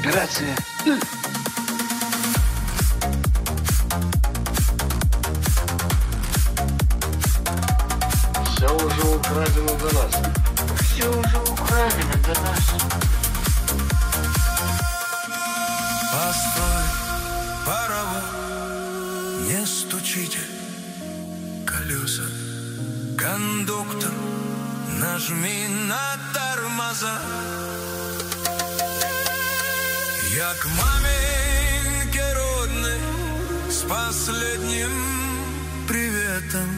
Операция. Все уже украдено до нас. Все уже украдено до нас. Постой, паровоз, не стучите колеса. Кондуктор, нажми на тормоза. Я к маменьке родной с последним приветом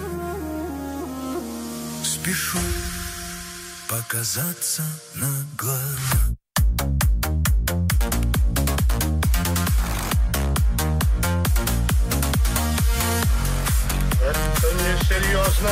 спешу показаться на глаза. Это несерьезно.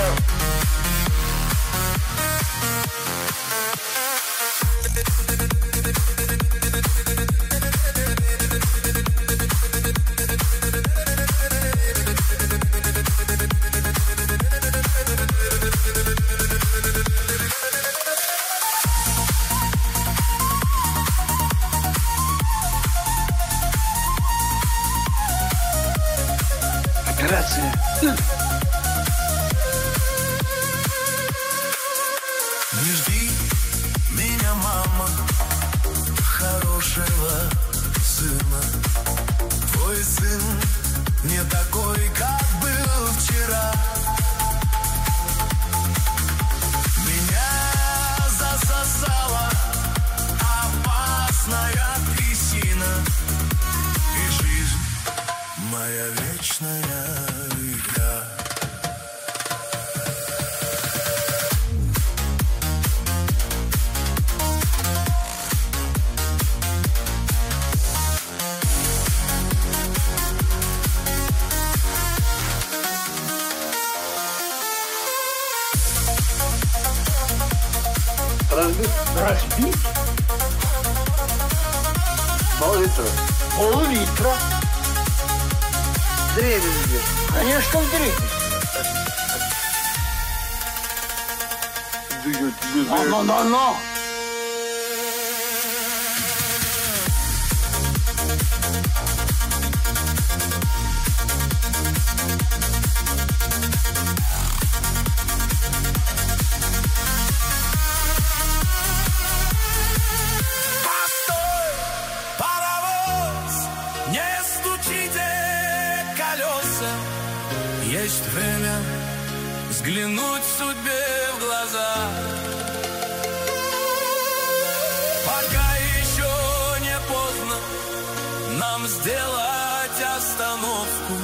Операция. Не жди меня, мама, хорошего сына. Твой сын не такой, как был вчера. Меня засосала опасная трясина, и жизнь моя вечная игра. Разбить? Пол-литра. Пол-литра. Дребезги. Конечно, в древности. Но. Постой, паровоз, не стучите колеса. Есть время взглянуть судьбе в глаза. Пока еще не поздно нам сделать остановку.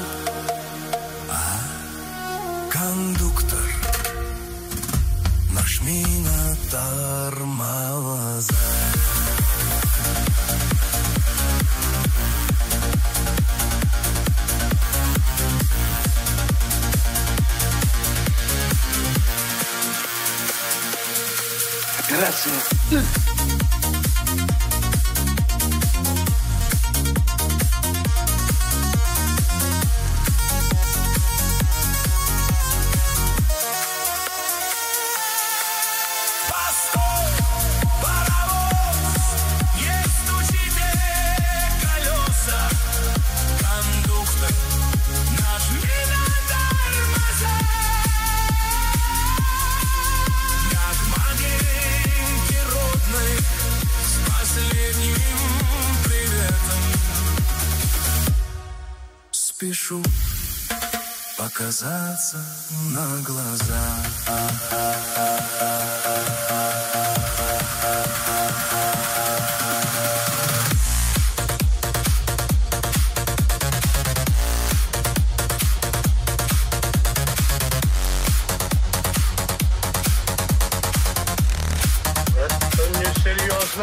Кондуктор, нажми на тормоза. Операция. Постой, паровоз, не стучите колеса. Кондуктор, нажми на тормоза. Я к маменьке родной с последним приветом спешу показаться на глаза. Это несерьезно.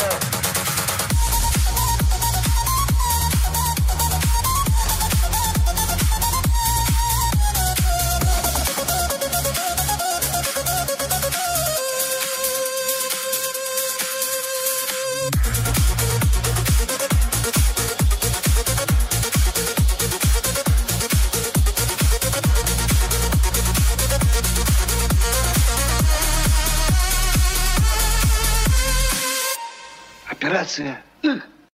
Операция.